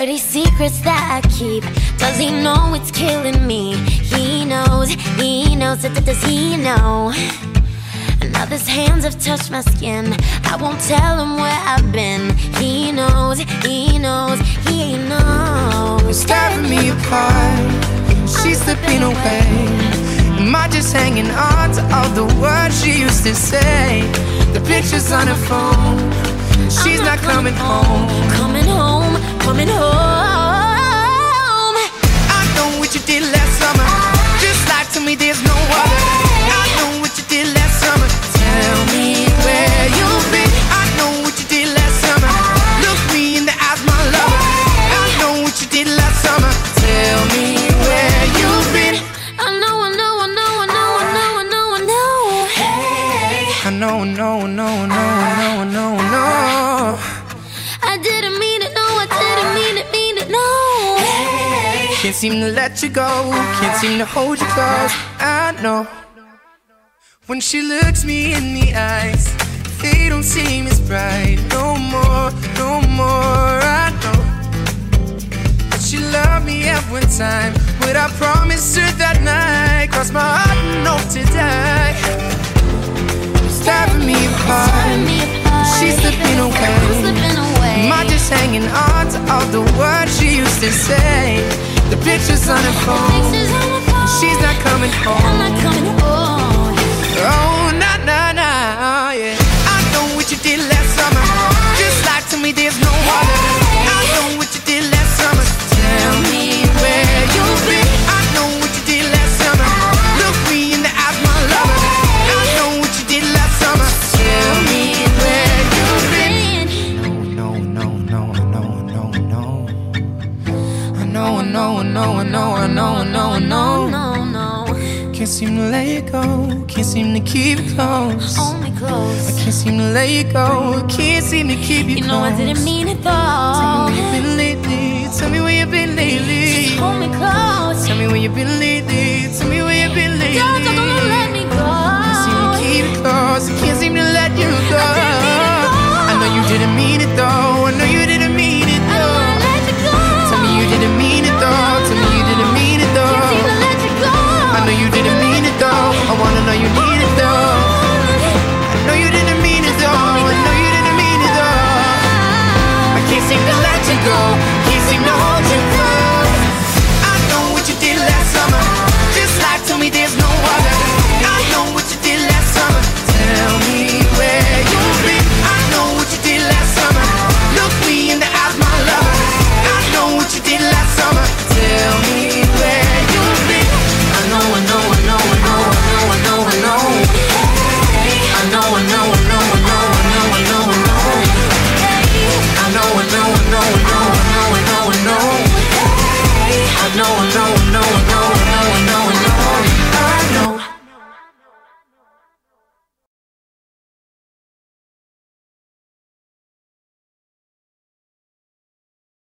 Dirty secrets that I keep. Does he know it's killing me? He knows, does he know? Now his hands have touched my skin. I won't tell him where I've been. He knows, he knows. Tearing me apart, she's slipping away. Am I just hanging on to all the words she used to say? The pictures on her phone, she's not coming home. Coming home. I know what you did last summer. Just lie to me, there's no other. I know what you did last summer. Tell me where you've been. I know what you did last summer. Look me in the eyes, my lover. I know what you did last summer. Tell me where you've been. I know. Hey. I know. I didn't mean it, no, I didn't mean it, no. Hey. Can't seem to let you go, can't seem to hold you close. I know. When she looks me in the eyes, they don't seem as bright. No more. I know that she loved me at one time, but I promised her that night. Cross my heart and hope to die. Tearing me apart, she's slipping away. Am I just hanging on to all the words she used to say? The pictures on her phone, she's not coming home. Oh, nah, yeah. I know what you did last summer. Just lie to me, there's no other. I know what you did last summer. Tell me where you've been. I know what you did last summer. Look me in the eyes, my lover. I know what you did last summer. Tell me where you've been. No. I know. Can't seem to let you go, can't seem to keep it close. Hold me close. I can't seem to let you go, can't seem to keep you close. You know I didn't mean it though. Tell me where you've been lately, tell me where you've been lately. Just hold me close. Tell me where you've been lately, tell me where you've been lately. Don't let me go. Can't seem to keep it close, I can't seem to let you go. I know you didn't mean it though, I know you didn't mean it though. I don't wanna let you go. Tell me you didn't mean it though, tell me you didn't mean it though. Can't seem to let you go. I know you didn't mean it though. I wanna know you need it though. I know you didn't mean it though. I know you didn't mean it though. I can't seem to let you go. Can't seem to hold you close. I know what you did last summer. Just lie to me, there's no other. I know what you did last summer. Tell me where you've been. I know what you did last summer. Look me in the eyes, my lover. I know what you did last summer. Tell me where you've been. I know. I know.